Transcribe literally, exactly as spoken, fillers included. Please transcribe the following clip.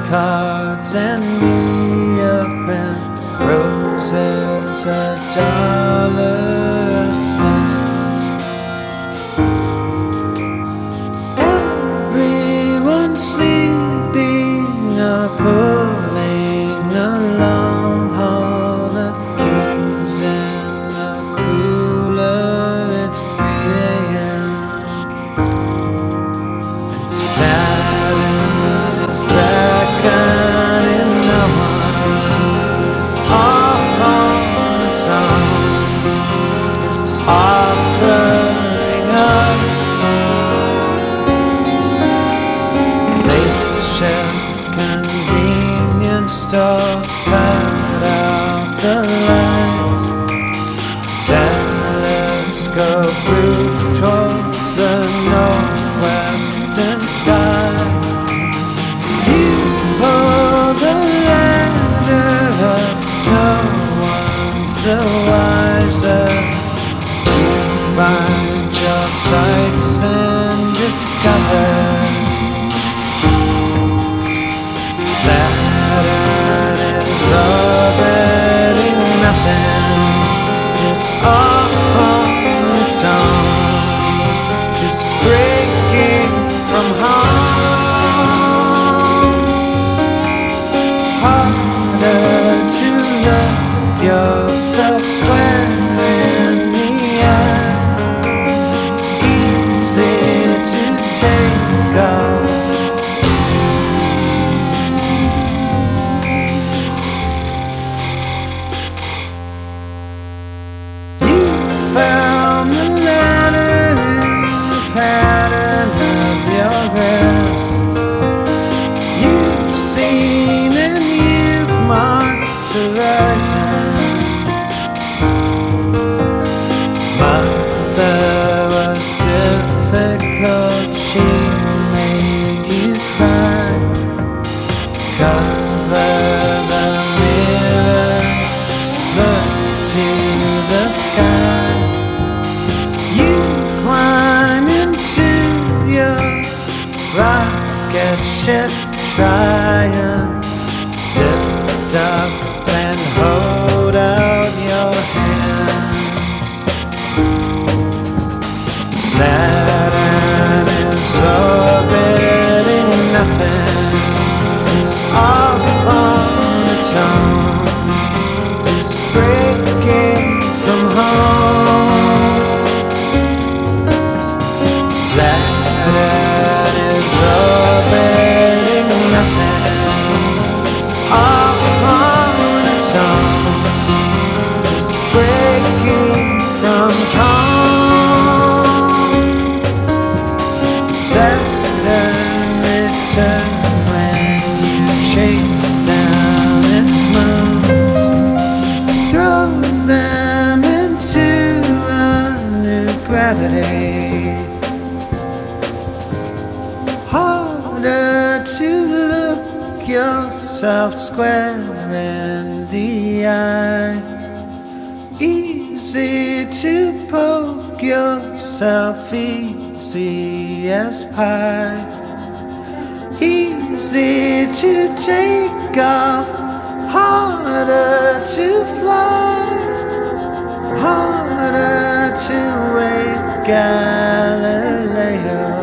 cards and me a pen, roses a dollar stamp. Everyone sleeping or pulling a long haul, the keys in the cooler, it's three a.m. and Saturn is back and no one is off on its own, is offering up late shift convenience store, cut out the lights, telescope roof towards the northwestern sky. You pull the ladder up, no one's the wiser. You find your sights and discover Saturn is orbiting nothing, is off on its own, is breaking from home. Harder to look yourself square in the eye, easy to take off. Found the letter in the pattern of your wrist. You've seen and you've marked horizons. Mother was difficult, she made you cry. Cover the mirror, look to the sky. You climb into your rocket ship, try and lift up and hold out your hands. Saturn is orbiting nothing, is off on its own, is breaking from home. Saturn is orbiting nothing, is off on its own, is breaking from home. Saturn return when you chase down its moons, throw them into a new gravity. Harder to look yourself square in the eye, easy to poke yourself easy as pie, easy to take off, harder to fly, harder to wake Galileo.